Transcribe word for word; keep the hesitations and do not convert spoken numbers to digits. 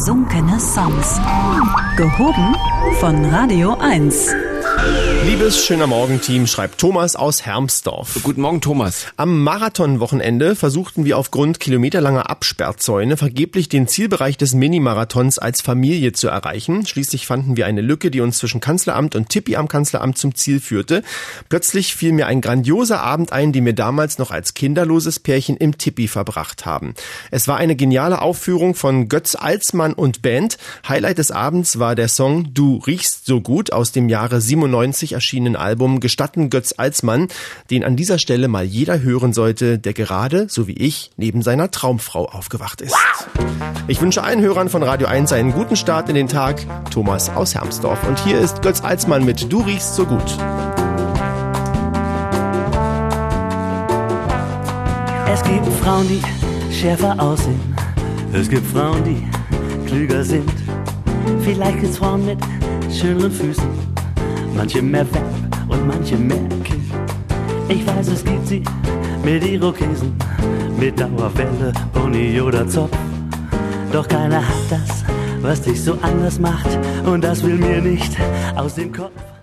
Versunkene Songs. Gehoben von Radio eins. Liebes schöner Morgenteam, schreibt Thomas aus Hermsdorf. Guten Morgen, Thomas. Am Marathonwochenende versuchten wir aufgrund kilometerlanger Absperrzäune vergeblich den Zielbereich des Minimarathons als Familie zu erreichen. Schließlich fanden wir eine Lücke, die uns zwischen Kanzleramt und Tippi am Kanzleramt zum Ziel führte. Plötzlich fiel mir ein grandioser Abend ein, den wir damals noch als kinderloses Pärchen im Tippi verbracht haben. Es war eine geniale Aufführung von Götz Alsmann und Band. Highlight des Abends war der Song Du riechst so gut aus dem Jahre siebenundneunzig erschienenen Album Gestatten Götz Alsmann, den an dieser Stelle mal jeder hören sollte, der gerade, so wie ich, neben seiner Traumfrau aufgewacht ist. Ich wünsche allen Hörern von Radio eins einen guten Start in den Tag. Thomas aus Hermsdorf. Und hier ist Götz Alsmann mit Du riechst so gut. Es gibt Frauen, die schärfer aussehen. Es gibt Frauen, die klüger sind. Vielleicht gibt's Frauen mit schöneren Füßen. Manche mehr Web und manche mehr Kind. Ich weiß, es gibt sie mit Irokesen, mit Dauerwelle, Pony oder Zopf. Doch keiner hat das, was dich so anders macht. Und das will mir nicht aus dem Kopf.